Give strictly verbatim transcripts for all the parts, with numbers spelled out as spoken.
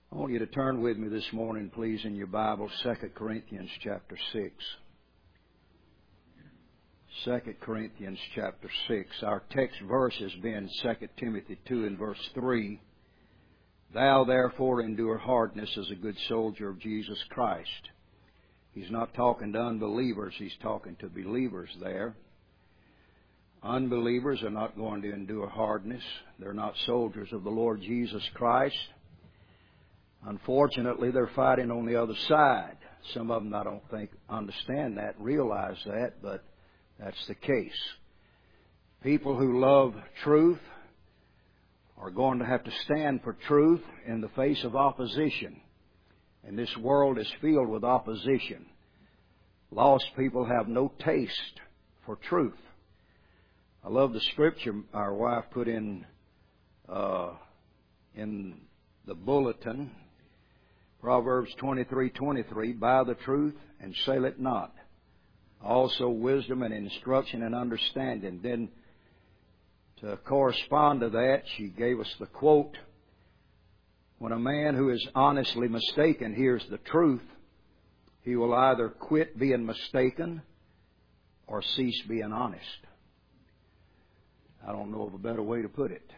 I want you to turn with me this morning, please, in your Bible, Second Corinthians chapter six. Second Corinthians chapter six. Our text verse has been Second Timothy two and verse three. Thou therefore endure hardness as a good soldier of Jesus Christ. He's not talking to unbelievers, he's talking to believers there. Unbelievers are not going to endure hardness. They're not soldiers of the Lord Jesus Christ. Unfortunately, they're fighting on the other side. Some of them, I don't think, understand that, realize that, but that's the case. People who love truth are going to have to stand for truth in the face of opposition. And this world is filled with opposition. Lost people have no taste for truth. I love the scripture our wife put in uh, in the bulletin. Proverbs twenty-three twenty-three, buy the truth and sell it not. Also wisdom and instruction and understanding. Then to correspond to that, she gave us the quote, when a man who is honestly mistaken hears the truth, he will either quit being mistaken or cease being honest. I don't know of a better way to put it.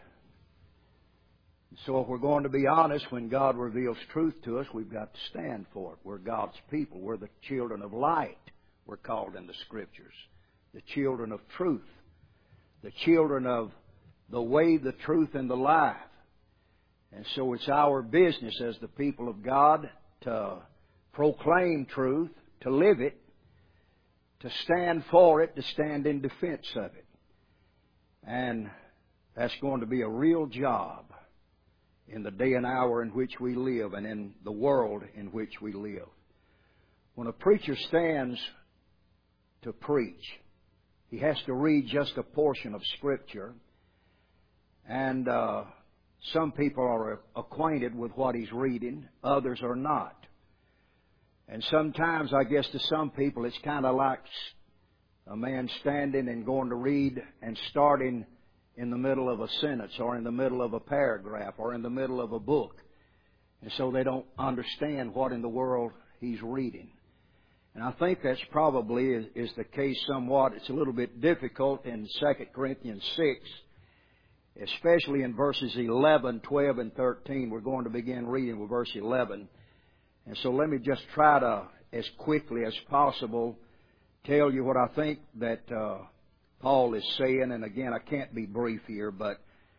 So if we're going to be honest when God reveals truth to us, we've got to stand for it. We're God's people. We're the children of light, we're called in the Scriptures. The children of truth. The children of the way, the truth, and the life. And so it's our business as the people of God to proclaim truth, to live it, to stand for it, to stand in defense of it. And that's going to be a real job in the day and hour in which we live and in the world in which we live. When a preacher stands to preach, he has to read just a portion of Scripture. And uh, some people are acquainted with what he's reading, others are not. And sometimes, I guess to some people, it's kind of like a man standing and going to read and starting in the middle of a sentence or in the middle of a paragraph or in the middle of a book. And so they don't understand what in the world he's reading. And I think that's probably is, is the case somewhat. It's a little bit difficult in Second Corinthians six, especially in verses eleven, twelve, and thirteen. We're going to begin reading with verse eleven. And so let me just try to, as quickly as possible, tell you what I think that uh, Paul is saying. And again, I can't be brief here, but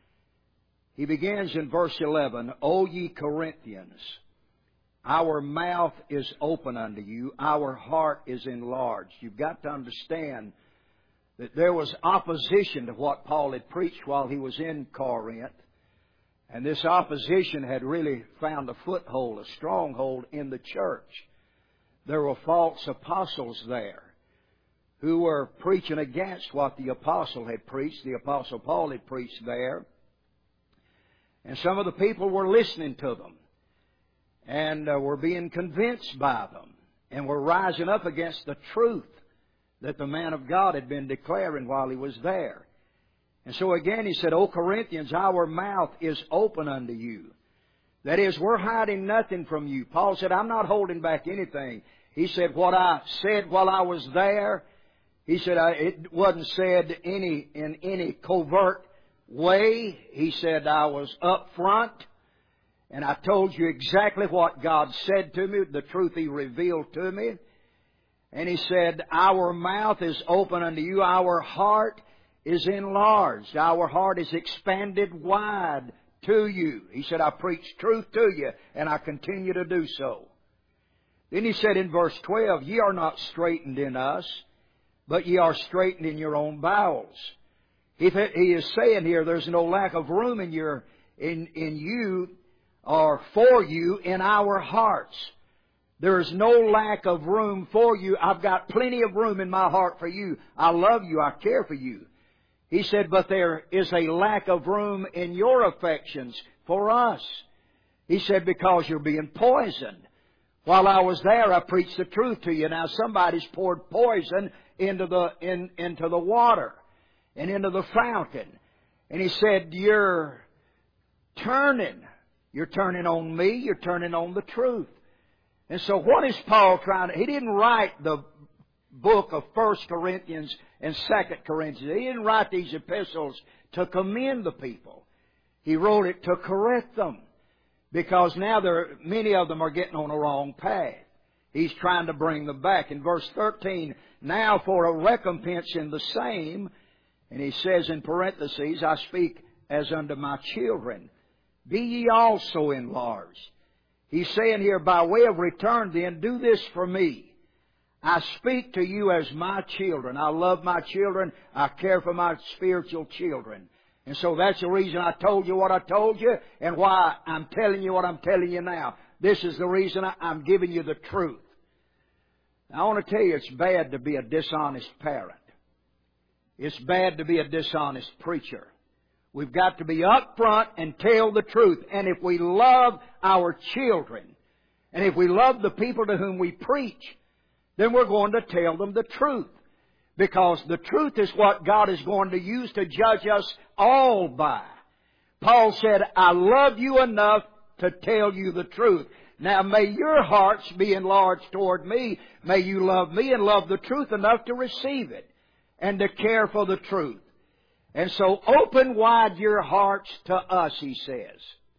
he begins in verse eleven, O ye Corinthians, our mouth is open unto you, our heart is enlarged. You've got to understand that there was opposition to what Paul had preached while he was in Corinth. And this opposition had really found a foothold, a stronghold in the church. There were false apostles there who were preaching against what the apostle had preached. The apostle Paul had preached there. And some of the people were listening to them and uh, were being convinced by them and were rising up against the truth that the man of God had been declaring while he was there. And so again he said, O Corinthians, our mouth is open unto you. That is, we're hiding nothing from you. Paul said, I'm not holding back anything. He said, what I said while I was there, he said, I, it wasn't said any in any covert way. He said, I was up front, and I told you exactly what God said to me, the truth He revealed to me. And he said, our mouth is open unto you, our heart is enlarged, our heart is expanded wide to you. He said, I preach truth to you, and I continue to do so. Then he said in verse twelve, ye are not straitened in us, but ye are straitened in your own bowels. He is saying here, there's no lack of room in your, in, in you, or for you in our hearts. There is no lack of room for you. I've got plenty of room in my heart for you. I love you. I care for you. He said, but there is a lack of room in your affections for us. He said, because you're being poisoned. While I was there, I preached the truth to you. Now somebody's poured poison into the in, into the water and into the fountain. And he said, you're turning You're turning on me. You're turning on the truth. And so what is Paul trying to... He didn't write the book of First Corinthians and Second Corinthians. He didn't write these epistles to commend the people. He wrote it to correct them. Because now there, many of them are getting on the wrong path. He's trying to bring them back. In verse thirteen, now for a recompense in the same, and he says in parentheses, I speak as unto my children, be ye also enlarged. He's saying here, by way of return then, do this for me. I speak to you as my children. I love my children. I care for my spiritual children. And so that's the reason I told you what I told you and why I'm telling you what I'm telling you now. This is the reason I'm giving you the truth. Now, I want to tell you it's bad to be a dishonest parent. It's bad to be a dishonest preacher. We've got to be upfront and tell the truth. And if we love our children, and if we love the people to whom we preach, then we're going to tell them the truth. Because the truth is what God is going to use to judge us all by. Paul said, I love you enough to tell you the truth. Now may your hearts be enlarged toward me. May you love me and love the truth enough to receive it and to care for the truth. And so open wide your hearts to us, he says.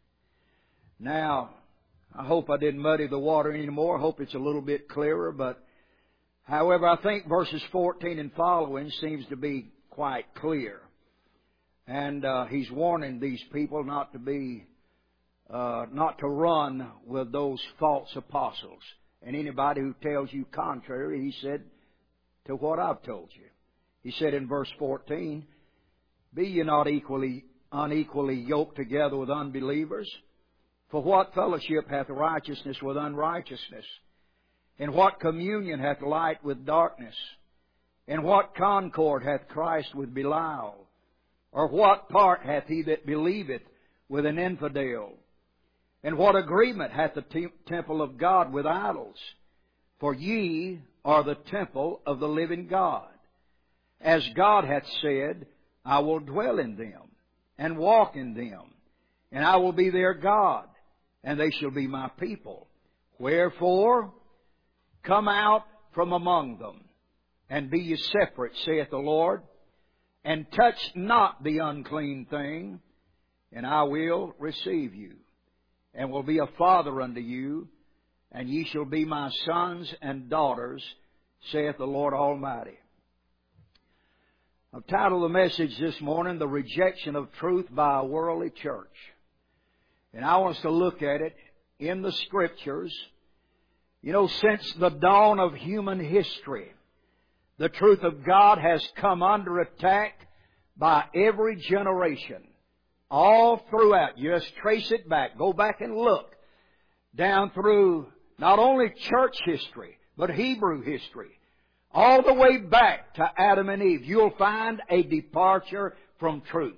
Now, I hope I didn't muddy the water anymore. I hope it's a little bit clearer, but however, I think verses fourteen and following seems to be quite clear. And uh, he's warning these people not to be, uh, not to run with those false apostles. And anybody who tells you contrary, he said, to what I've told you. He said in verse fourteen, be ye not equally, unequally yoked together with unbelievers? For what fellowship hath righteousness with unrighteousness? And what communion hath light with darkness? And what concord hath Christ with Belial? Or what part hath he that believeth with an infidel? And what agreement hath the te- temple of God with idols? For ye are the temple of the living God. As God hath said, I will dwell in them, and walk in them, and I will be their God, and they shall be my people. Wherefore, come out from among them, and be ye separate, saith the Lord, and touch not the unclean thing, and I will receive you, and will be a father unto you, and ye shall be my sons and daughters, saith the Lord Almighty. I've titled the message this morning, The Rejection of Truth by a Worldly Church. And I want us to look at it in the Scriptures. You know, since the dawn of human history, the truth of God has come under attack by every generation. All throughout. You just trace it back. Go back and look. Down through not only church history, but Hebrew history. All the way back to Adam and Eve, you'll find a departure from truth.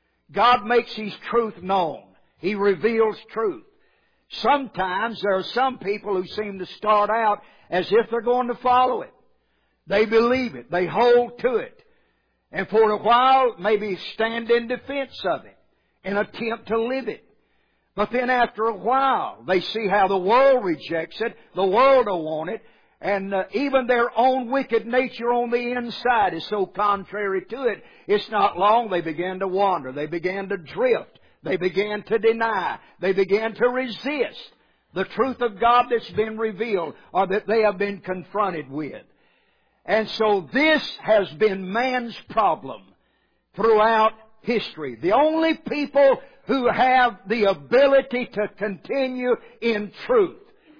God makes His truth known. He reveals truth. Sometimes there are some people who seem to start out as if they're going to follow it. They believe it. They hold to it. And for a while, maybe stand in defense of it and attempt to live it. But then after a while, they see how the world rejects it. The world will want it. And uh, even their own wicked nature on the inside is so contrary to it. It's not long they began to wander. They began to drift. They began to deny. They began to resist the truth of God that's been revealed or that they have been confronted with. And so this has been man's problem throughout history. The only people who have the ability to continue in truth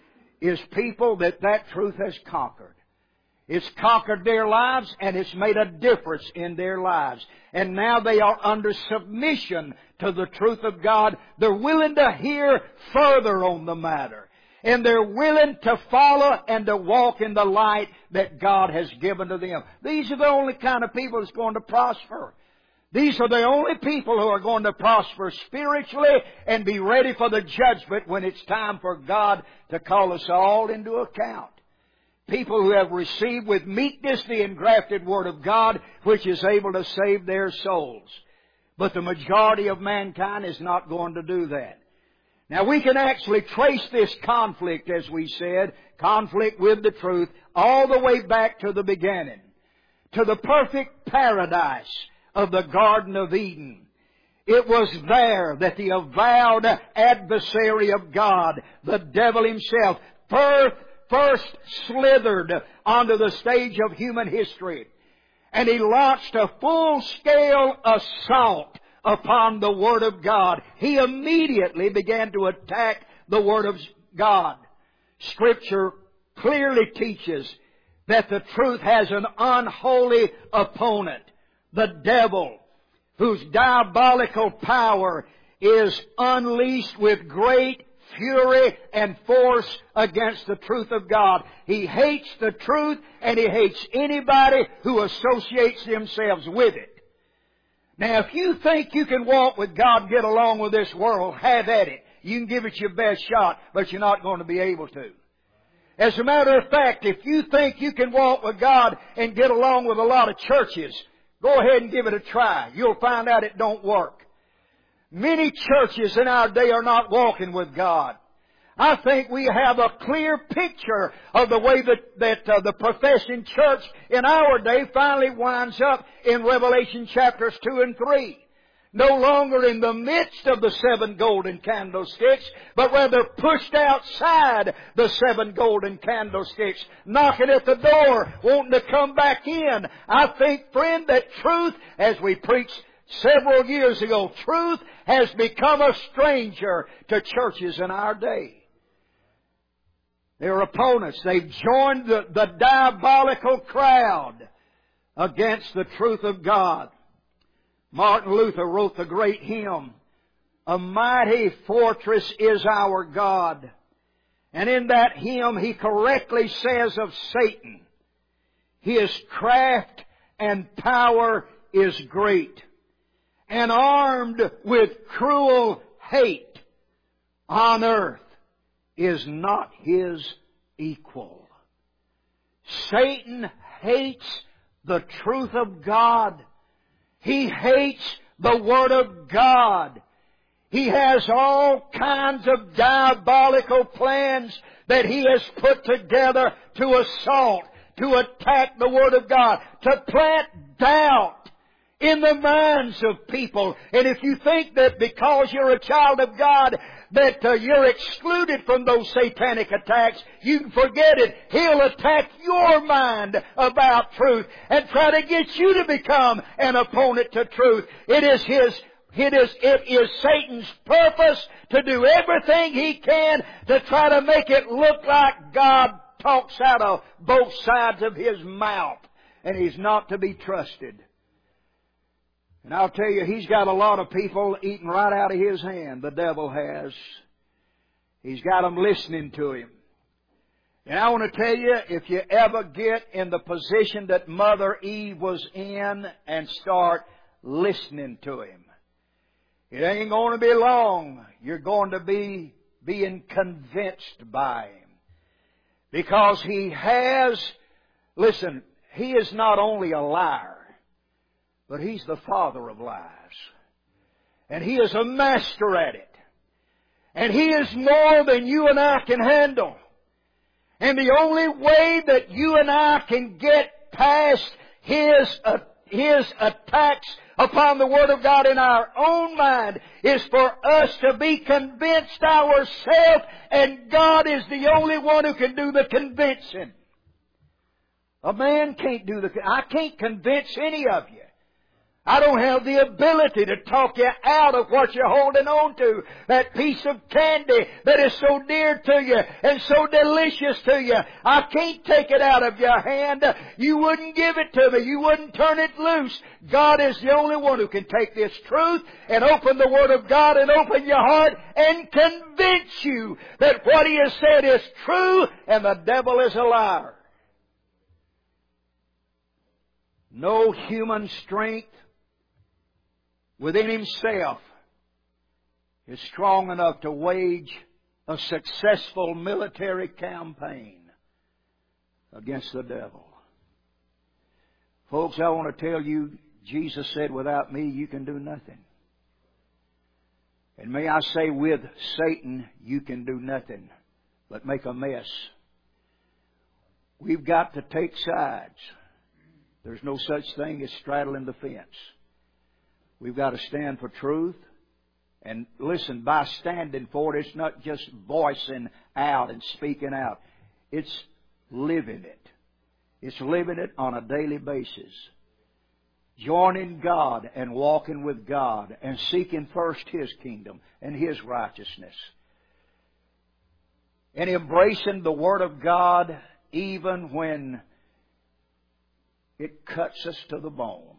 is people that that truth has conquered. It's conquered their lives and it's made a difference in their lives. And now they are under submission to the truth of God. They're willing to hear further on the matter. And they're willing to follow and to walk in the light that God has given to them. These are the only kind of people that's going to prosper. These are the only people who are going to prosper spiritually and be ready for the judgment when it's time for God to call us all into account. People who have received with meekness the engrafted Word of God, which is able to save their souls. But the majority of mankind is not going to do that. Now we can actually trace this conflict, as we said, conflict with the truth, all the way back to the beginning, to the perfect paradise of the Garden of Eden. It was there that the avowed adversary of God, the devil himself, first, first slithered onto the stage of human history. And he launched a full-scale assault upon the Word of God. He immediately began to attack the Word of God. Scripture clearly teaches that the truth has an unholy opponent, the devil, whose diabolical power is unleashed with great fury and force against the truth of God. He hates the truth, and he hates anybody who associates themselves with it. Now, if you think you can walk with God and get along with this world, have at it. You can give it your best shot, but you're not going to be able to. As a matter of fact, if you think you can walk with God and get along with a lot of churches, go ahead and give it a try. You'll find out it don't work. Many churches in our day are not walking with God. I think we have a clear picture of the way that, that uh, the professing church in our day finally winds up in Revelation chapters two and three. No longer in the midst of the seven golden candlesticks, but rather pushed outside the seven golden candlesticks, knocking at the door, wanting to come back in. I think, friend, that truth, as we preached several years ago, truth has become a stranger to churches in our day. Their opponents, they've joined the, the diabolical crowd against the truth of God. Martin Luther wrote the great hymn, "A mighty fortress is our God." And in that hymn he correctly says of Satan, "His craft and power is great, and armed with cruel hate on earth is not his equal." Satan hates the truth of God. He hates the Word of God. He has all kinds of diabolical plans that he has put together to assault, to attack the Word of God, to plant doubt in the minds of people. And if you think that because you're a child of God that uh, you're excluded from those satanic attacks, you can forget it. He'll attack your mind about truth and try to get you to become an opponent to truth. It is his It is, it is Satan's purpose to do everything he can to try to make it look like God talks out of both sides of his mouth, and he's not to be trusted. And I'll tell you, he's got a lot of people eating right out of his hand, the devil has. He's got them listening to him. And I want to tell you, if you ever get in the position that Mother Eve was in and start listening to him, it ain't going to be long. You're going to be being convinced by him. Because he has, listen, he is not only a liar, but he's the father of lies. And he is a master at it. And he is more than you and I can handle. And the only way that you and I can get past his, uh, his attacks upon the Word of God in our own mind is for us to be convinced ourselves, and God is the only one who can do the convincing. A man can't do the... I can't convince any of you. I don't have the ability to talk you out of what you're holding on to. That piece of candy that is so dear to you and so delicious to you. I can't take it out of your hand. You wouldn't give it to me. You wouldn't turn it loose. God is the only one who can take this truth and open the Word of God and open your heart and convince you that what He has said is true and the devil is a liar. No human strength within himself is strong enough to wage a successful military campaign against the devil. Folks, I want to tell you, Jesus said, without me you can do nothing. And may I say, with Satan, you can do nothing but make a mess. We've got to take sides. There's no such thing as straddling the fence. We've got to stand for truth. And listen, by standing for it, it's not just voicing out and speaking out. It's living it. It's living it on a daily basis. Joining God and walking with God and seeking first His kingdom and His righteousness. And embracing the Word of God even when it cuts us to the bone.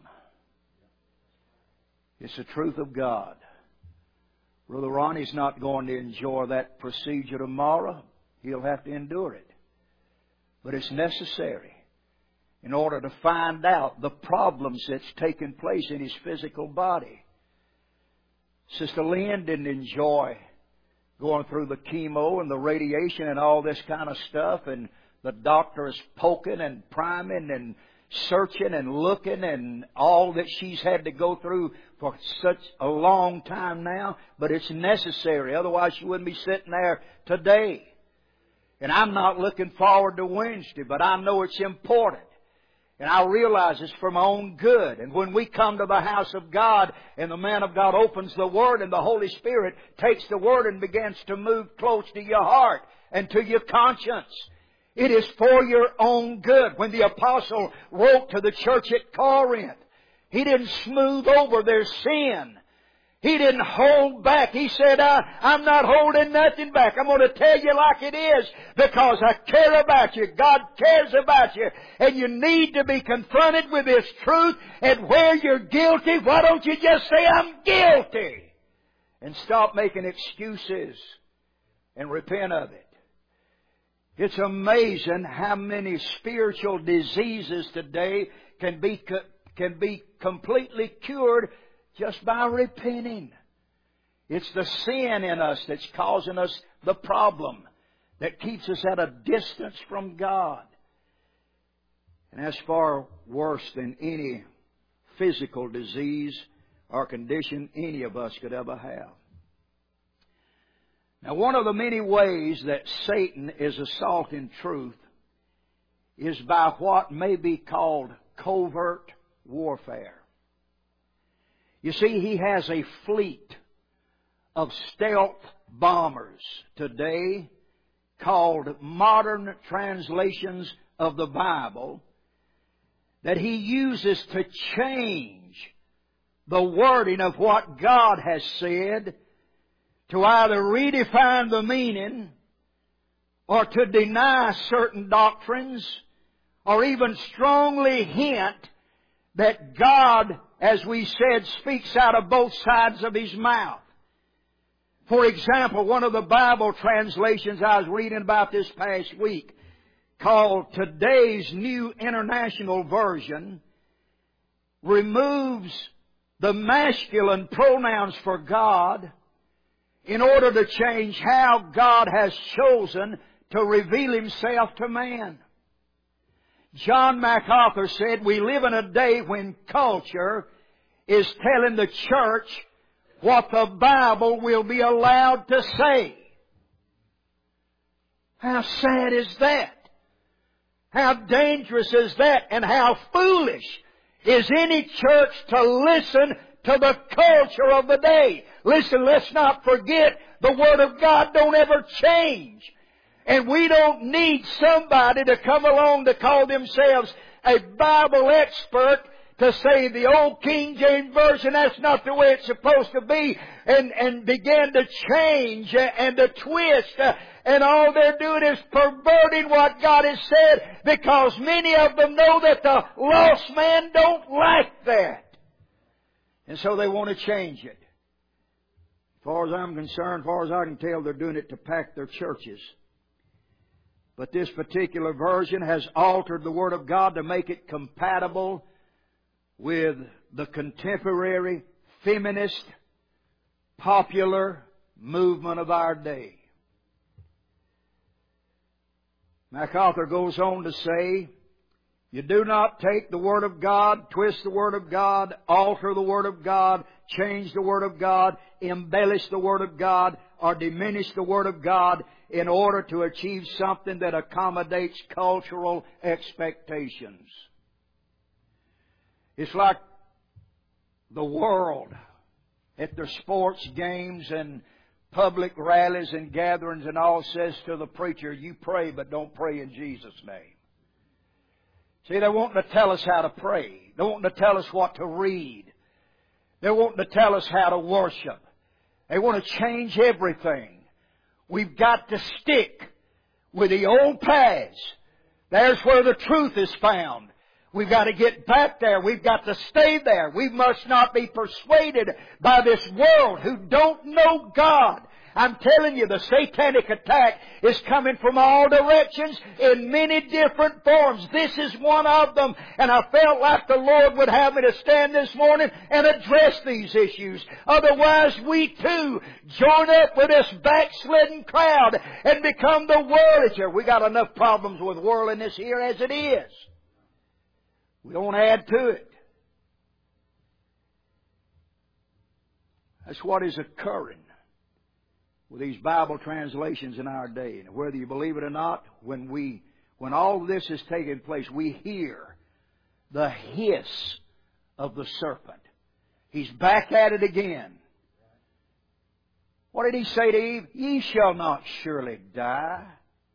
It's the truth of God. Brother Ronnie's not going to enjoy that procedure tomorrow. He'll have to endure it. But it's necessary in order to find out the problems that's taken place in his physical body. Sister Lynn didn't enjoy going through the chemo and the radiation and all this kind of stuff, and the doctor is poking and priming and searching and looking and all that she's had to go through for such a long time now. But it's necessary. Otherwise she wouldn't be sitting there today. And I'm not looking forward to Wednesday, but I know it's important. And I realize it's for my own good. And when we come to the house of God and the man of God opens the Word and the Holy Spirit takes the Word and begins to move close to your heart and to your conscience, it is for your own good. When the apostle wrote to the church at Corinth, he didn't smooth over their sin. He didn't hold back. He said, I, I'm not holding nothing back. I'm going to tell you like it is because I care about you. God cares about you. And you need to be confronted with this truth. And where you're guilty, why don't you just say, I'm guilty? And stop making excuses and repent of it. It's amazing how many spiritual diseases today can be, can be completely cured just by repenting. It's the sin in us that's causing us the problem that keeps us at a distance from God. And that's far worse than any physical disease or condition any of us could ever have. Now, one of the many ways that Satan is assaulting truth is by what may be called covert warfare. You see, he has a fleet of stealth bombers today called modern translations of the Bible that he uses to change the wording of what God has said to either redefine the meaning or to deny certain doctrines or even strongly hint that God, as we said, speaks out of both sides of His mouth. For example, one of the Bible translations I was reading about this past week, called Today's New International Version, removes the masculine pronouns for God in order to change how God has chosen to reveal Himself to man. John MacArthur said, we live in a day when culture is telling the church what the Bible will be allowed to say. How sad is that? How dangerous is that? And how foolish is any church to listen to the culture of the day? Listen, let's not forget the Word of God don't ever change. And we don't need somebody to come along to call themselves a Bible expert to say the old King James Version, that's not the way it's supposed to be, and, and begin to change and to twist. And all they're doing is perverting what God has said, because many of them know that the lost man don't like that. And so they want to change it. As far as I'm concerned, as far as I can tell, they're doing it to pack their churches. But this particular version has altered the Word of God to make it compatible with the contemporary feminist popular movement of our day. MacArthur goes on to say, You do not take the Word of God, twist the Word of God, alter the Word of God, change the Word of God, embellish the Word of God, or diminish the Word of God in order to achieve something that accommodates cultural expectations. It's like the world at their sports games and public rallies and gatherings and all says to the preacher, you pray, but don't pray in Jesus' name. See, they're wanting to tell us how to pray. They're wanting to tell us what to read. They're wanting to tell us how to worship. They want to change everything. We've got to stick with the old paths. There's where the truth is found. We've got to get back there. We've got to stay there. We must not be persuaded by this world who don't know God. I'm telling you, the satanic attack is coming from all directions in many different forms. This is one of them. And I felt like the Lord would have me to stand this morning and address these issues. Otherwise, we too join up with this backslidden crowd and become the worldly. We got enough problems with worldliness here as it is. We don't add to it. That's what is occurring with these Bible translations in our day. And whether you believe it or not, when we, when all this is taking place, we hear the hiss of the serpent. He's back at it again. What did he say to Eve? Ye shall not surely die.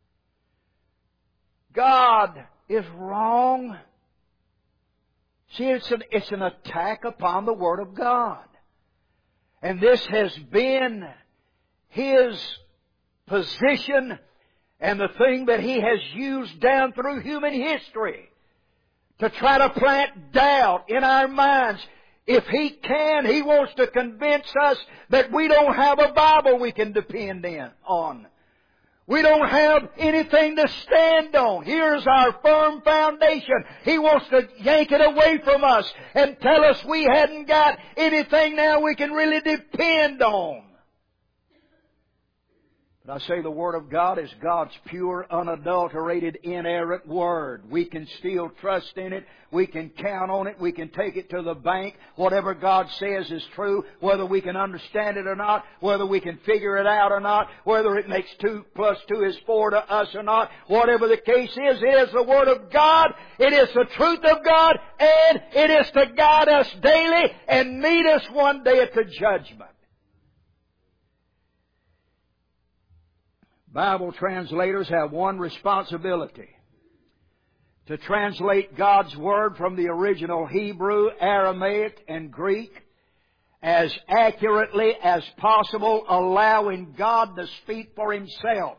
God is wrong. See, it's an, it's an attack upon the Word of God. And this has been His position and the thing that He has used down through human history to try to plant doubt in our minds. If He can, He wants to convince us that we don't have a Bible we can depend in, on. We don't have anything to stand on. Here's our firm foundation. He wants to yank it away from us and tell us we hadn't got anything now we can really depend on. But I say the Word of God is God's pure, unadulterated, inerrant Word. We can still trust in it. We can count on it. We can take it to the bank. Whatever God says is true, whether we can understand it or not, whether we can figure it out or not, whether it makes two plus two is four to us or not. Whatever the case is, it is the Word of God. It is the truth of God. And it is to guide us daily and meet us one day at the judgment. Bible translators have one responsibility: to translate God's Word from the original Hebrew, Aramaic, and Greek as accurately as possible, allowing God to speak for Himself.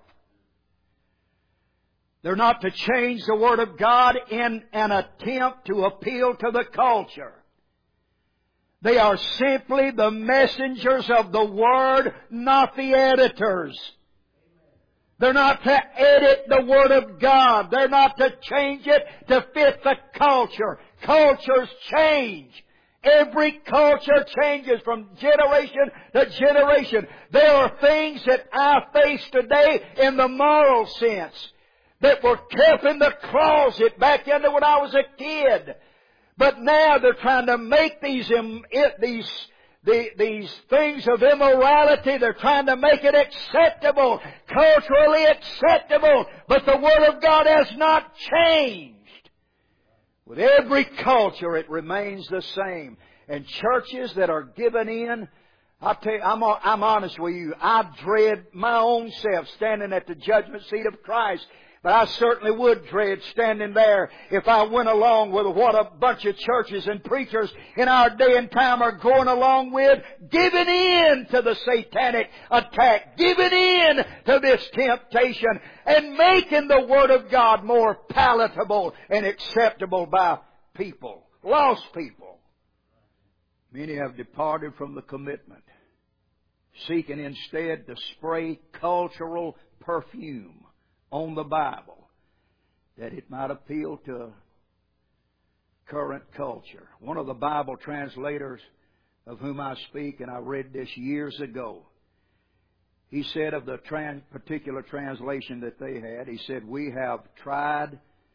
They're not to change the Word of God in an attempt to appeal to the culture. They are simply the messengers of the Word, not the editors. They're not to edit the Word of God. They're not to change it to fit the culture. Cultures change. Every culture changes from generation to generation. There are things that I face today in the moral sense that were kept in the closet back into when I was a kid. But now they're trying to make these, these The, these things of immorality, they're trying to make it acceptable, culturally acceptable. But the Word of God has not changed. With every culture, it remains the same. And churches that are given in, I tell you, I'm, I'm honest with you, I dread my own self standing at the judgment seat of Christ. But I certainly would dread standing there if I went along with what a bunch of churches and preachers in our day and time are going along with, giving in to the satanic attack, giving in to this temptation, and making the Word of God more palatable and acceptable by people, lost people. Many have departed from the commitment, seeking instead to spray cultural perfume on the Bible, that it might appeal to current culture. One of the Bible translators of whom I speak, and I read this years ago, he said of the trans- particular translation that they had, he said, "We have tried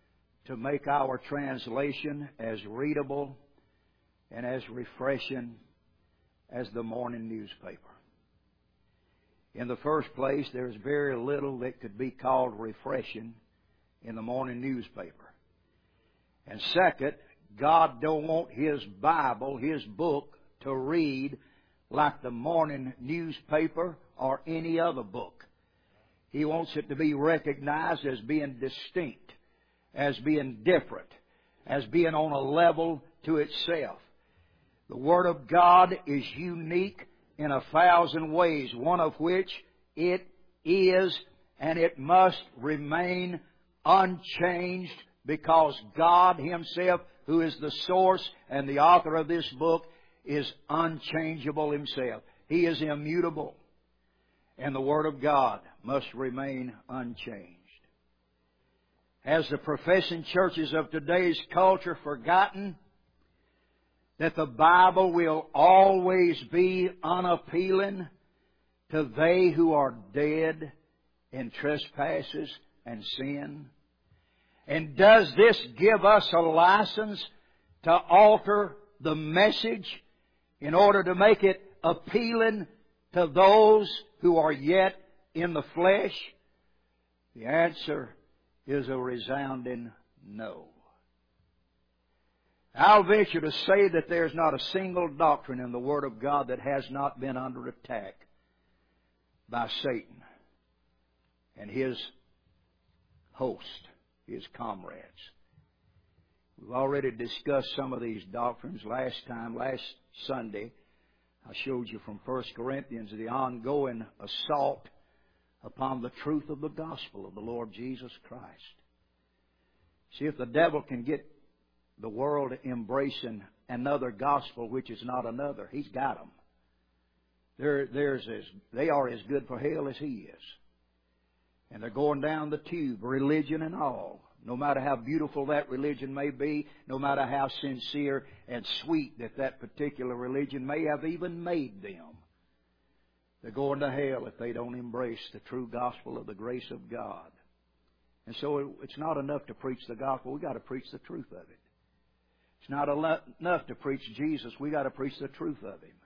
to make our translation as readable and as refreshing as the morning newspaper. In the first place, there's very little that could be called refreshing in the morning newspaper. And second, God don't want His Bible, His book, to read like the morning newspaper or any other book. He wants it to be recognized as being distinct, as being different, as being on a level to itself. The Word of God is unique in a thousand ways, one of which it is and it must remain unchanged, because God Himself, who is the source and the author of this book, is unchangeable Himself. He is immutable. And the Word of God must remain unchanged. Has the professing churches of today's culture forgotten that the Bible will always be unappealing to they who are dead in trespasses and sin? And does this give us a license to alter the message in order to make it appealing to those who are yet in the flesh? The answer is a resounding no. I'll venture to say that there's not a single doctrine in the Word of God that has not been under attack by Satan and his host, his comrades. We've already discussed some of these doctrines last time. Last Sunday, I showed you from First Corinthians the ongoing assault upon the truth of the gospel of the Lord Jesus Christ. See, if the devil can get the world embracing another gospel which is not another, he's got them. They're, there's as, they are as good for hell as he is. And they're going down the tube, religion and all. No matter how beautiful that religion may be, no matter how sincere and sweet that that particular religion may have even made them, they're going to hell if they don't embrace the true gospel of the grace of God. And so it's not enough to preach the gospel. We've got to preach the truth of it. It's not enough to preach Jesus. We've got to preach the truth of Him.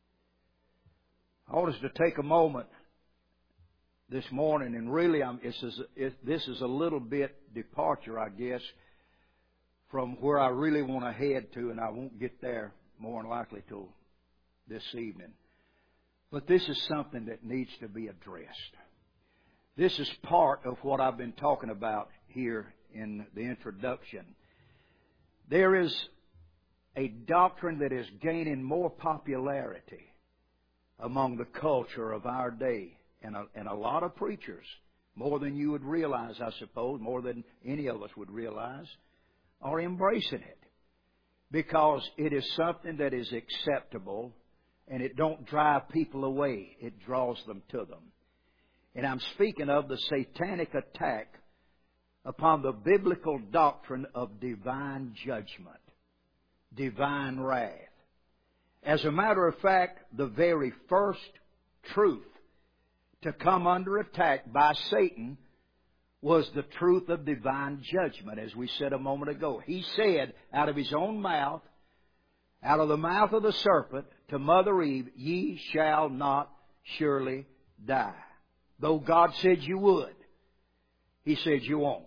I want us to take a moment this morning, and really I'm, this, is, it, this is a little bit departure, I guess, from where I really want to head to, and I won't get there more than likely till this evening. But this is something that needs to be addressed. This is part of what I've been talking about here in the introduction. There is a doctrine that is gaining more popularity among the culture of our day, and a, and a lot of preachers, more than you would realize, I suppose, more than any of us would realize, are embracing it, because it is something that is acceptable, and it don't drive people away. It draws them to them. And I'm speaking of the satanic attack upon the biblical doctrine of divine judgment, divine wrath. As a matter of fact, the very first truth to come under attack by Satan was the truth of divine judgment, as we said a moment ago. He said out of his own mouth, out of the mouth of the serpent, to Mother Eve, ye shall not surely die. Though God said you would, He said you won't.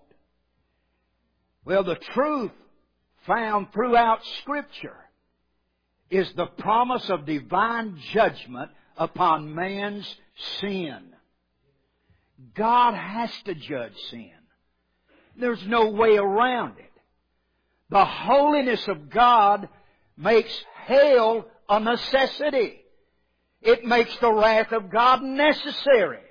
Well, the truth found throughout Scripture is the promise of divine judgment upon man's sin. God has to judge sin. There's no way around it. The holiness of God makes hell a necessity. It makes the wrath of God necessary.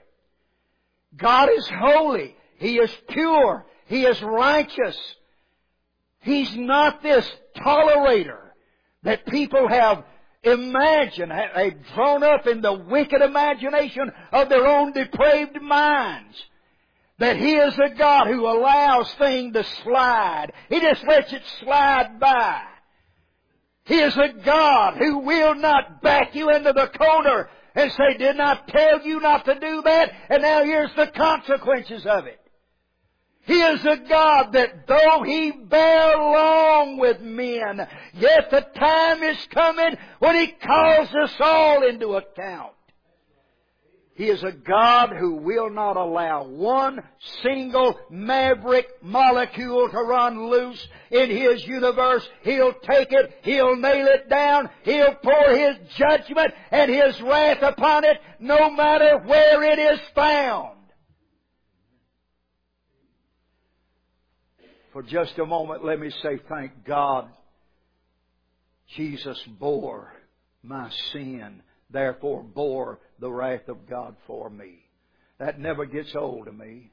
God is holy. He is pure. He is righteous. He's not this tolerator that people have imagined. They've drawn up in the wicked imagination of their own depraved minds. That He is a God who allows things to slide. He just lets it slide by. He is a God who will not back you into the corner and say, did not tell you not to do that, and now here's the consequences of it. He is a God that though He bear long with men, yet the time is coming when He calls us all into account. He is a God who will not allow one single maverick molecule to run loose in His universe. He'll take it, He'll nail it down, He'll pour His judgment and His wrath upon it, no matter where it is found. For just a moment, let me say, thank God, Jesus bore my sin, therefore bore the wrath of God for me. That never gets old to me.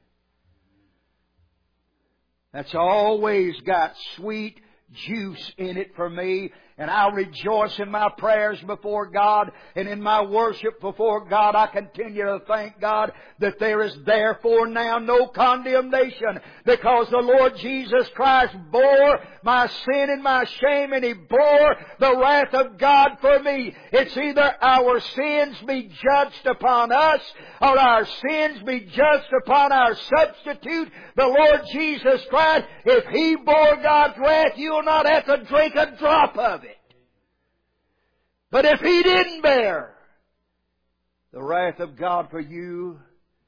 That's always got sweet juice in it for me. And I rejoice in my prayers before God and in my worship before God. I continue to thank God that there is therefore now no condemnation, because the Lord Jesus Christ bore my sin and my shame, and He bore the wrath of God for me. It's either our sins be judged upon us or our sins be judged upon our substitute, the Lord Jesus Christ. If He bore God's wrath, you'll not have to drink a drop of it. But if He didn't bear the wrath of God for you,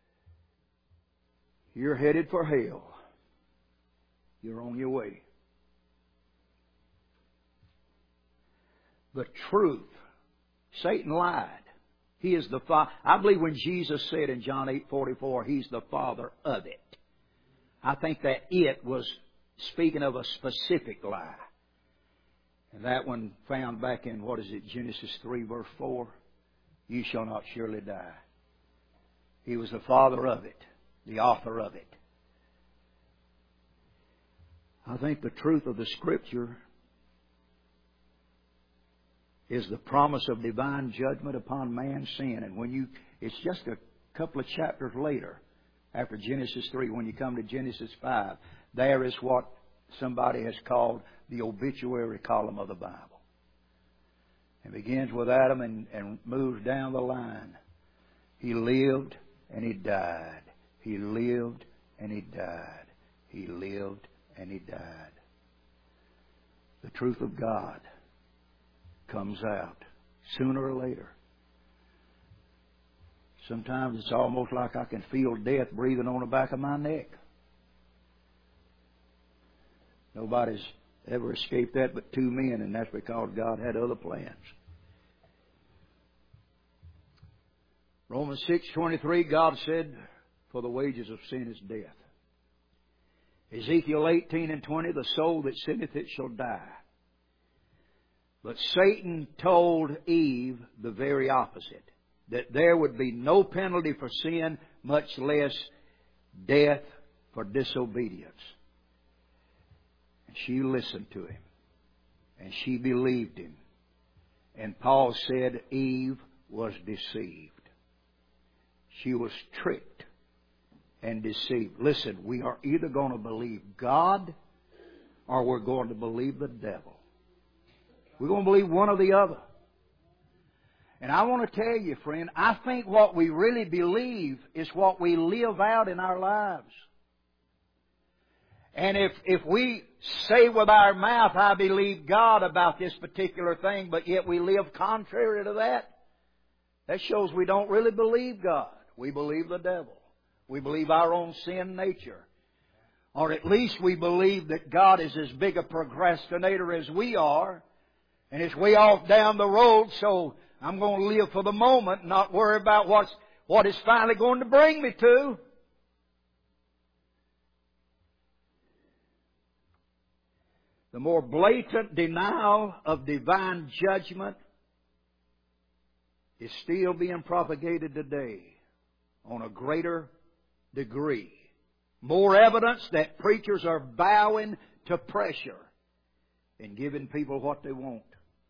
you're headed for hell. You're on your way. The truth. Satan lied. He is the father. I believe when Jesus said in John eight forty-four, He's the father of it. I think that it was speaking of a specific lie. And that one found back in, what is it, Genesis three verse four? You shall not surely die. He was the father of it, the author of it. I think the truth of the Scripture is the promise of divine judgment upon man's sin. And when you, it's just a couple of chapters later, after Genesis three, when you come to Genesis five, there is what somebody has called the obituary column of the Bible. It begins with Adam and, and moves down the line. He lived and he died. He lived and he died. He lived and he died. The truth of God comes out sooner or later. Sometimes it's almost like I can feel death breathing on the back of my neck. Nobody's ever escaped that but two men, and that's because God had other plans. Romans six twenty-three, God said, for the wages of sin is death. Ezekiel eighteen and twenty, the soul that sinneth it shall die. But Satan told Eve the very opposite, that there would be no penalty for sin, much less death for disobedience. And she listened to him, and she believed him. And Paul said Eve was deceived. She was tricked and deceived. Listen, we are either going to believe God or we're going to believe the devil. We're going to believe one or the other. And I want to tell you, friend, I think what we really believe is what we live out in our lives. And if, if we say with our mouth, I believe God about this particular thing, but yet we live contrary to that, that shows we don't really believe God. We believe the devil. We believe our own sin nature. Or at least we believe that God is as big a procrastinator as we are, and it's way off down the road, so I'm going to live for the moment and not worry about what's, what it's finally going to bring me to. The more blatant denial of divine judgment is still being propagated today on a greater degree. More evidence that preachers are bowing to pressure and giving people what they want.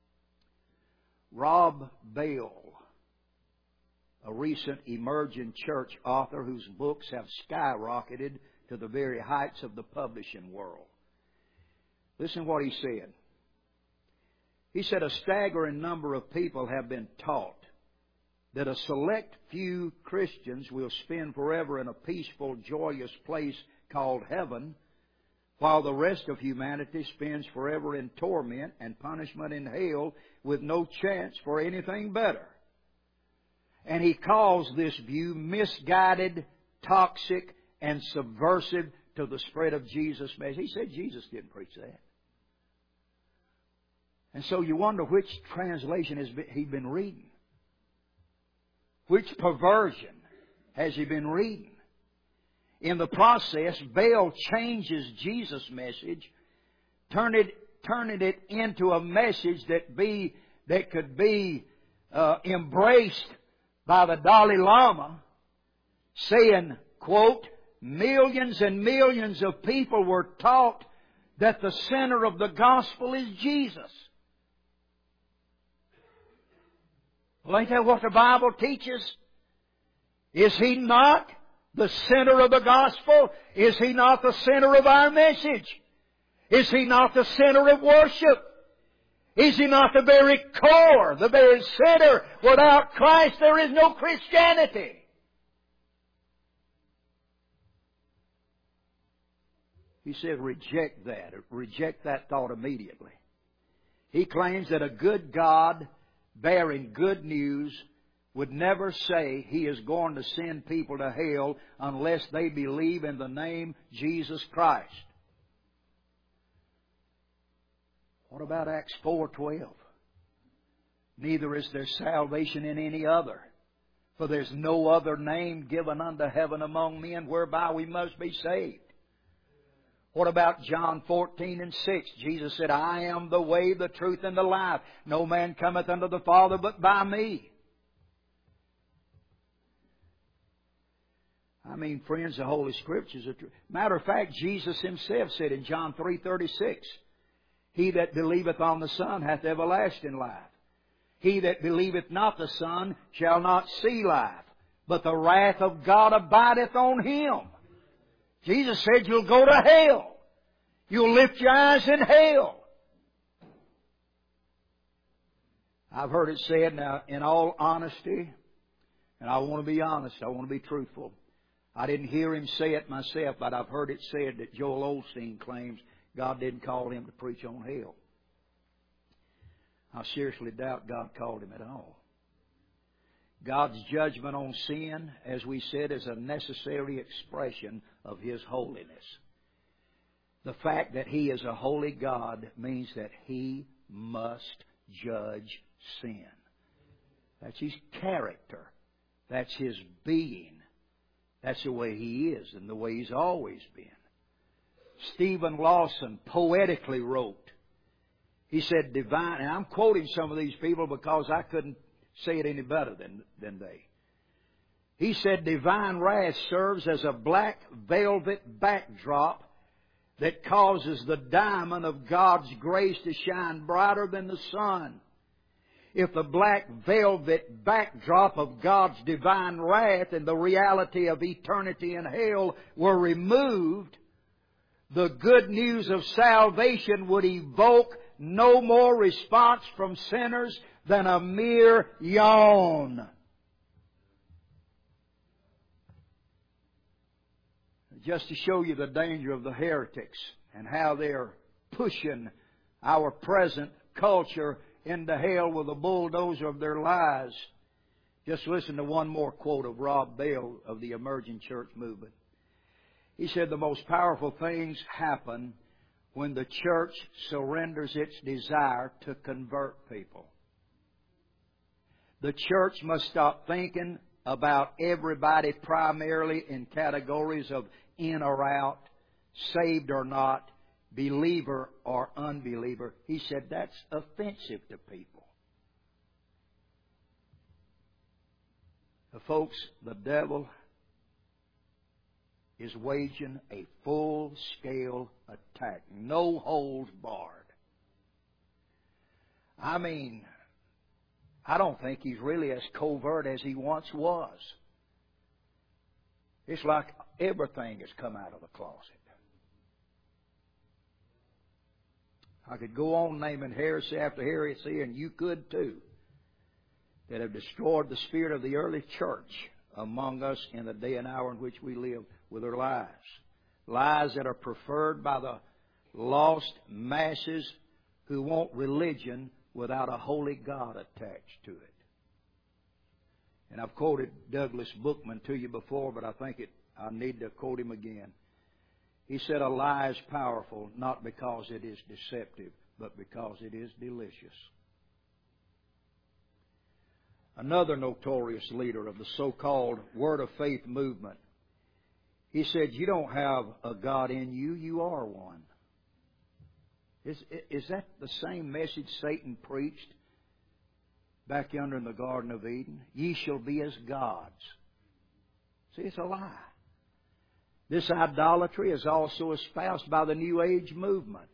Rob Bell, a recent emerging church author whose books have skyrocketed to the very heights of the publishing world. Listen to what he said. He said a staggering number of people have been taught that a select few Christians will spend forever in a peaceful, joyous place called heaven, while the rest of humanity spends forever in torment and punishment in hell with no chance for anything better. And he calls this view misguided, toxic, and subversive to the spread of Jesus' message. He said Jesus didn't preach that. And so you wonder which translation has he been reading. Which perversion has he been reading? In the process, Bale changes Jesus' message, turning it, turning it into a message that be that could be uh, embraced by the Dalai Lama, saying, quote, millions and millions of people were taught that the center of the gospel is Jesus. Well, ain't that what the Bible teaches? Is He not the center of the gospel? Is He not the center of our message? Is He not the center of worship? Is He not the very core, the very center? Without Christ there is no Christianity. He said reject that. Reject that thought immediately. He claims that a good God bearing good news would never say He is going to send people to hell unless they believe in the name Jesus Christ. What about Acts four twelve? Neither is there salvation in any other, for there's no other name given unto heaven among men whereby we must be saved. What about John fourteen and six? Jesus said, I am the way, the truth, and the life. No man cometh unto the Father but by me. I mean, friends, the Holy Scriptures are true. Matter of fact, Jesus Himself said in John three thirty-six, He that believeth on the Son hath everlasting life. He that believeth not the Son shall not see life, but the wrath of God abideth on him. Jesus said you'll go to hell. You'll lift your eyes in hell. I've heard it said, now, in all honesty, and I want to be honest, I want to be truthful. I didn't hear him say it myself, but I've heard it said that Joel Osteen claims God didn't call him to preach on hell. I seriously doubt God called him at all. God's judgment on sin, as we said, is a necessary expression of His holiness. The fact that He is a holy God means that He must judge sin. That's His character. That's His being. That's the way He is and the way He's always been. Stephen Lawson poetically wrote, he said, divine, and I'm quoting some of these people because I couldn't say it any better than, than they. He said, divine wrath serves as a black velvet backdrop that causes the diamond of God's grace to shine brighter than the sun. If the black velvet backdrop of God's divine wrath and the reality of eternity in hell were removed, the good news of salvation would evoke no more response from sinners than a mere yawn. Just to show you the danger of the heretics and how they're pushing our present culture into hell with a bulldozer of their lies. Just listen to one more quote of Rob Bell of the Emerging Church Movement. He said, the most powerful things happen when the church surrenders its desire to convert people. The church must stop thinking about everybody primarily in categories of in or out, saved or not, believer or unbeliever. He said that's offensive to people. Now, folks, the devil is waging a full-scale attack. No holds barred. I mean, I don't think he's really as covert as he once was. It's like everything has come out of the closet. I could go on naming heresy after heresy, and you could too. that have destroyed the spirit of the early church among us in the day and hour in which we live with their lies. Lies that are preferred by the lost masses who want religion without a holy God attached to it. And I've quoted Douglas Bookman to you before, but I think it, I need to quote him again. He said, a lie is powerful not because it is deceptive, but because it is delicious. Another notorious leader of the so-called Word of Faith movement, he said, you don't have a God in you, you are one. Is, is that the same message Satan preached back yonder in the Garden of Eden? Ye shall be as gods. See, it's a lie. This idolatry is also espoused by the New Age movement.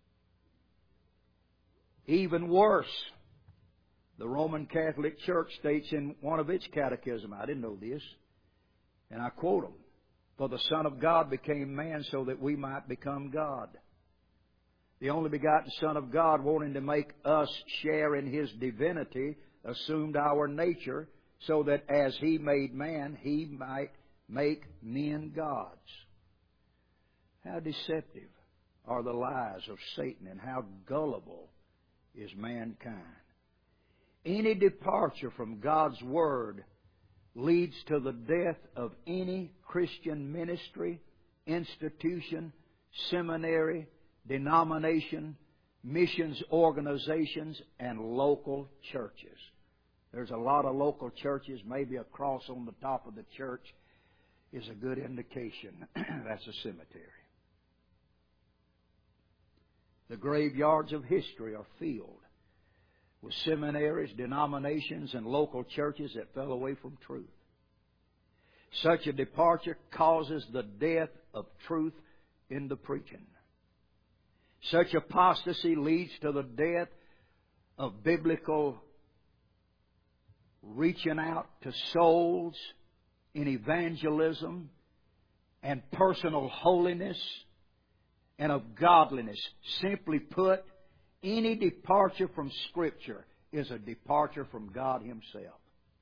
Even worse, the Roman Catholic Church states in one of its catechism, I didn't know this, and I quote them, for the Son of God became man so that we might become God. The only begotten Son of God, wanting to make us share in His divinity, assumed our nature so that as He made man, He might make men gods. How deceptive are the lies of Satan, and how gullible is mankind. Any departure from God's Word leads to the death of any Christian ministry, institution, seminary, denomination, missions organizations, and local churches. There's a lot of local churches. Maybe a cross on the top of the church is a good indication that's a cemetery. The graveyards of history are filled with seminaries, denominations, and local churches that fell away from truth. Such a departure causes the death of truth in the preaching. Such apostasy leads to the death of biblical reaching out to souls in evangelism and personal holiness and of godliness. Simply put, any departure from Scripture is a departure from God Himself.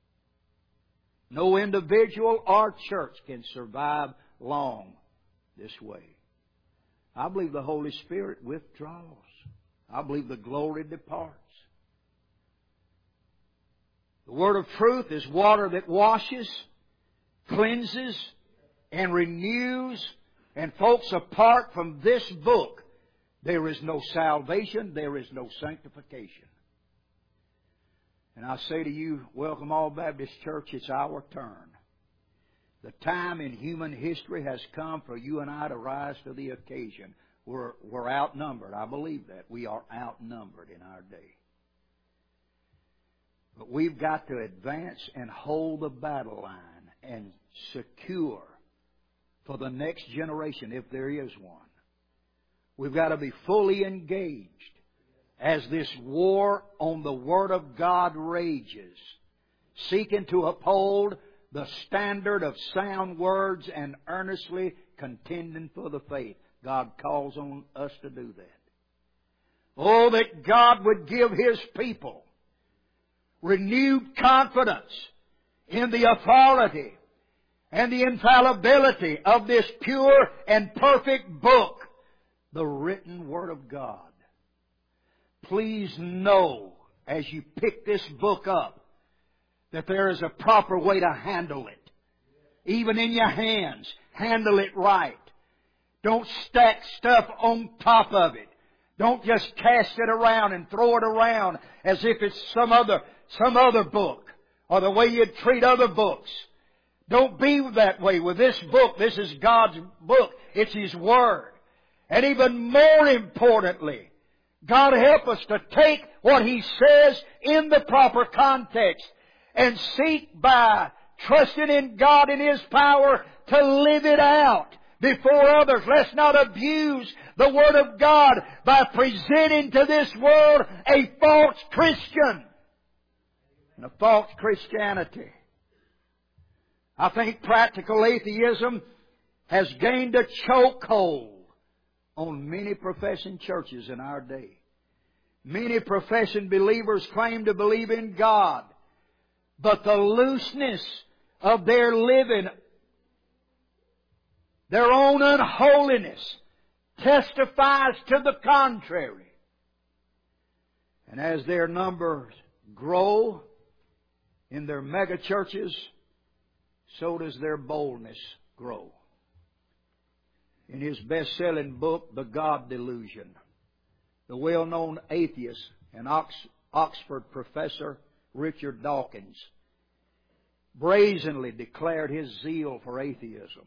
No individual or church can survive long this way. I believe the Holy Spirit withdraws. I believe the glory departs. The Word of truth is water that washes, cleanses, and renews. And folks, apart from this book, there is no salvation, there is no sanctification. And I say to you, Welcome All Baptist Church, it's our turn. The time in human history has come for you and I to rise to the occasion. We're, we're outnumbered. I believe that. We are outnumbered in our day. But we've got to advance and hold the battle line and secure for the next generation, if there is one. We've got to be fully engaged as this war on the Word of God rages, seeking to uphold the standard of sound words and earnestly contending for the faith. God calls on us to do that. Oh, that God would give His people renewed confidence in the authority and the infallibility of this pure and perfect book, the written Word of God. Please know, as you pick this book up, that there is a proper way to handle it. Even in your hands, handle it right. Don't stack stuff on top of it. Don't just cast it around and throw it around as if it's some other, some other book, or the way you'd treat other books. Don't be that way with this book. This is God's book. It's His Word. And even more importantly, God help us to take what He says in the proper context and seek by trusting in God and His power to live it out before others. Let's not abuse the Word of God by presenting to this world a false Christian and a false Christianity. I think practical atheism has gained a chokehold on many professing churches in our day. Many professing believers claim to believe in God, But the looseness of their living, their own unholiness, testifies to the contrary. And as their numbers grow in their mega churches, so does their boldness grow. In his best-selling book, The God Delusion, the well-known atheist and Ox- Oxford professor Richard Dawkins brazenly declared his zeal for atheism.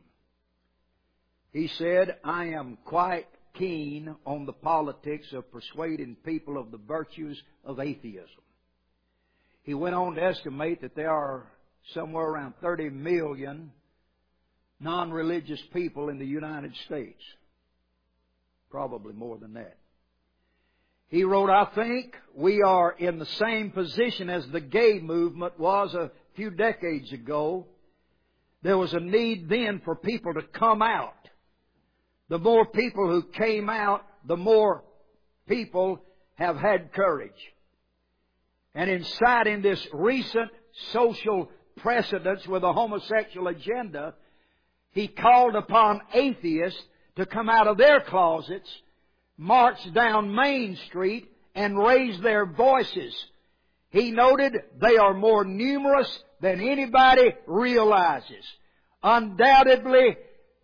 He said, "I am quite keen on the politics of persuading people of the virtues of atheism." He went on to estimate that there are somewhere around thirty million non-religious people in the United States. Probably more than that. He wrote, "I think we are in the same position as the gay movement was a few decades ago. There was a need then for people to come out. The more people who came out, the more people have had courage." And in citing this recent social precedence with a homosexual agenda, he called upon atheists to come out of their closets, march down Main Street, and raise their voices. He noted they are more numerous than anybody realizes. Undoubtedly,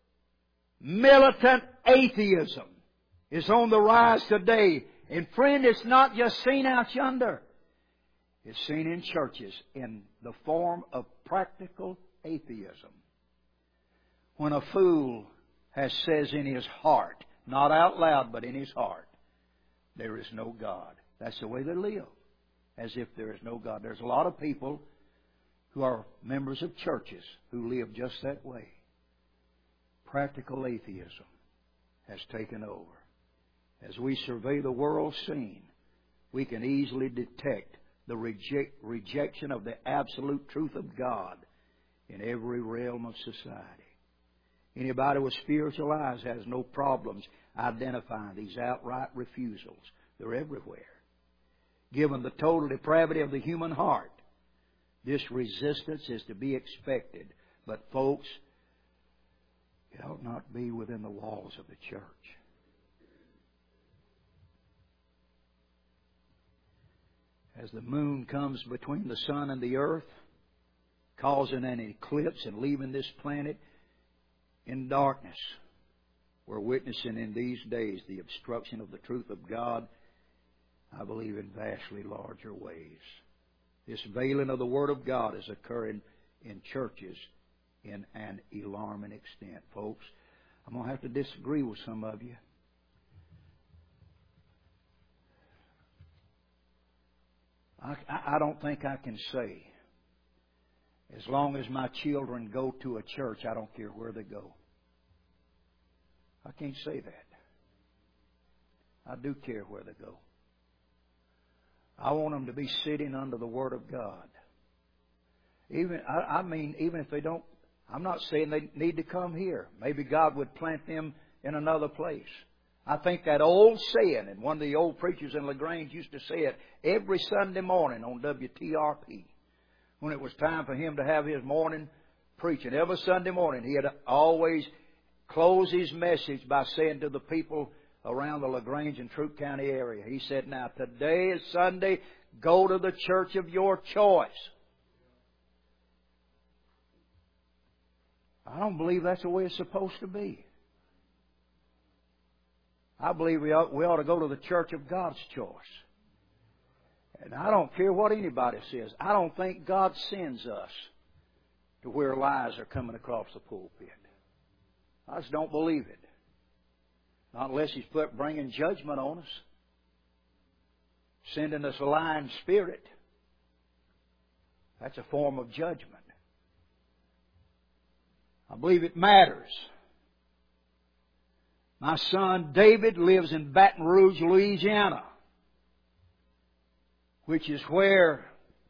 militant atheism is on the rise today. And friend, it's not just seen out yonder. It's seen in churches in the form of practical atheism. When a fool has says in his heart, not out loud, but in his heart, there is no God. That's the way they live, as if there is no God. There's a lot of people who are members of churches who live just that way. Practical atheism has taken over. As we survey the world scene, we can easily detect the reject, rejection of the absolute truth of God in every realm of society. Anybody with spiritual eyes has no problems identifying these outright refusals. They're everywhere. Given the total depravity of the human heart, this resistance is to be expected. But folks, it ought not be within the walls of the church. As the moon comes between the sun and the earth, causing an eclipse and leaving this planet in darkness, we're witnessing in these days the obstruction of the truth of God, I believe, in vastly larger ways. This veiling of the Word of God is occurring in churches in an alarming extent. Folks, I'm going to have to disagree with some of you. I, I don't think I can say, as long as my children go to a church, I don't care where they go. I can't say that. I do care where they go. I want them to be sitting under the Word of God. Even I, I mean, even if they don't, I'm not saying they need to come here. Maybe God would plant them in another place. I think that old saying, and one of the old preachers in LaGrange used to say it every Sunday morning on W T R P, when it was time for him to have his morning preaching. Every Sunday morning, he had always closed his message by saying to the people around the LaGrange and Troup County area, he said, "Now, today is Sunday. Go to the church of your choice." I don't believe that's the way it's supposed to be. I believe we ought, we ought to go to the church of God's choice. And I don't care what anybody says. I don't think God sends us to where lies are coming across the pulpit. I just don't believe it. Not unless He's put bringing judgment on us, sending us a lying spirit. That's a form of judgment. I believe it matters. My son David lives in Baton Rouge, Louisiana, which is where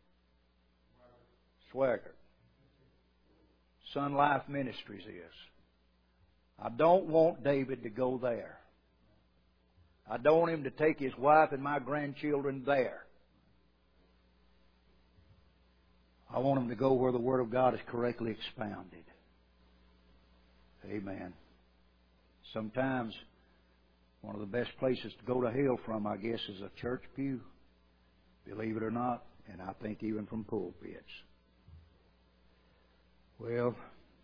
Swaggart, Sun Life Ministries is. I don't want David to go there. I don't want him to take his wife and my grandchildren there. I want them to go where the Word of God is correctly expounded. Amen. Sometimes one of the best places to go to hell from, I guess, is a church pew. Believe it or not, and I think even from pulpits. Well,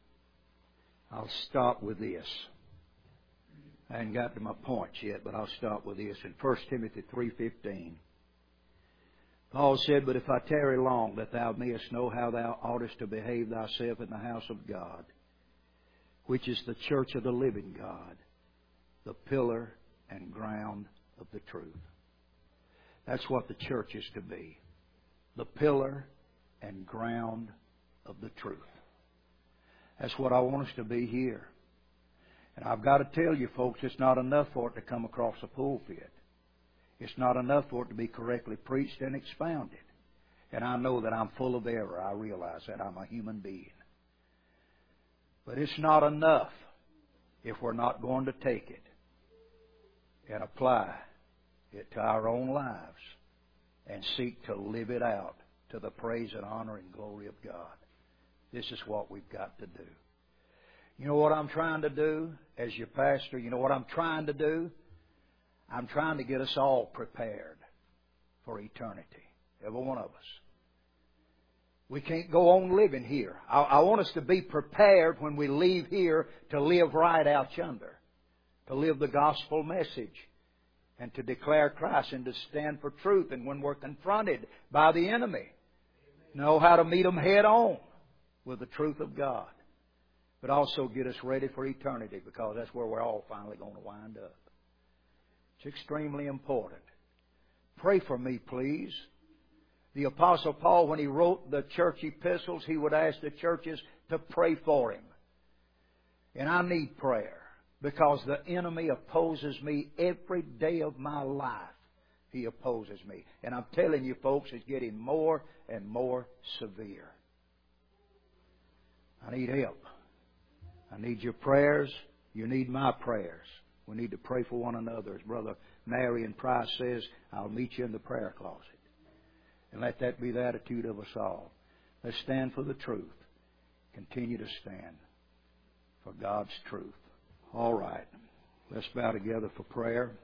I'll stop with this. I hadn't got to my points yet, but I'll stop with this. In First Timothy three fifteen, Paul said, "But if I tarry long, that thou mayest know how thou oughtest to behave thyself in the house of God, which is the church of the living God, the pillar and ground of the truth." That's what the church is to be. The pillar and ground of the truth. That's what I want us to be here. And I've got to tell you, folks, it's not enough for it to come across a pulpit. It's not enough for it to be correctly preached and expounded. And I know that I'm full of error. I realize that. I'm a human being. But it's not enough if we're not going to take it and apply it to our own lives and seek to live it out to the praise and honor and glory of God. This is what we've got to do. You know what I'm trying to do as your pastor? You know what I'm trying to do? I'm trying to get us all prepared for eternity. Every one of us. We can't go on living here. I, I want us to be prepared when we leave here to live right out yonder. To live the gospel message. And to declare Christ and to stand for truth. And when we're confronted by the enemy, know how to meet them head on with the truth of God. But also get us ready for eternity, because that's where we're all finally going to wind up. It's extremely important. Pray for me, please. The Apostle Paul, when he wrote the church epistles, he would ask the churches to pray for him. And I need prayer, because the enemy opposes me every day of my life. He opposes me. And I'm telling you, folks, it's getting more and more severe. I need help. I need your prayers. You need my prayers. We need to pray for one another. As Brother Marion Price says, I'll meet you in the prayer closet. And let that be the attitude of us all. Let's stand for the truth. Continue to stand for God's truth. All right. Let's bow together for prayer.